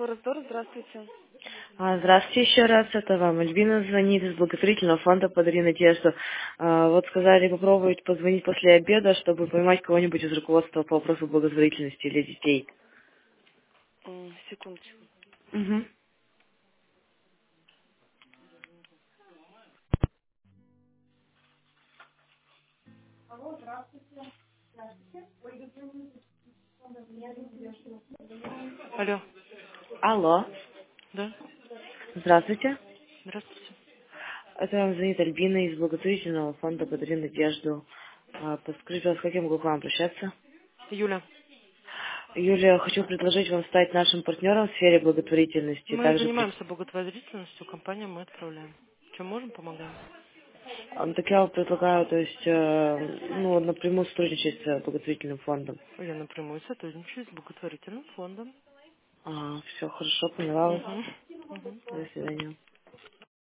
Форестор, здравствуйте. Здравствуйте еще раз, это вам Альбина звонит из благотворительного фонда «Подари надежду». Вот сказали попробовать позвонить после обеда, чтобы поймать кого-нибудь из руководства по вопросу благотворительности для детей. Секундочку. Угу. Алло, Алло, да? здравствуйте. Здравствуйте. Это вам звонит Альбина из благотворительного фонда «Подари надежду». Подскажите, пожалуйста, как я могу к вам обращаться? Юля, Юлия, хочу предложить вам стать нашим партнером в сфере благотворительности. мы Также занимаемся благотворительностью, компанию мы отправляем. Чем можем, помогаем. так я вам предлагаю, то есть, напрямую сотрудничать с благотворительным фондом. Я напрямую сотрудничаю с благотворительным фондом. Все хорошо, поняла вас. Угу. Угу. До свидания.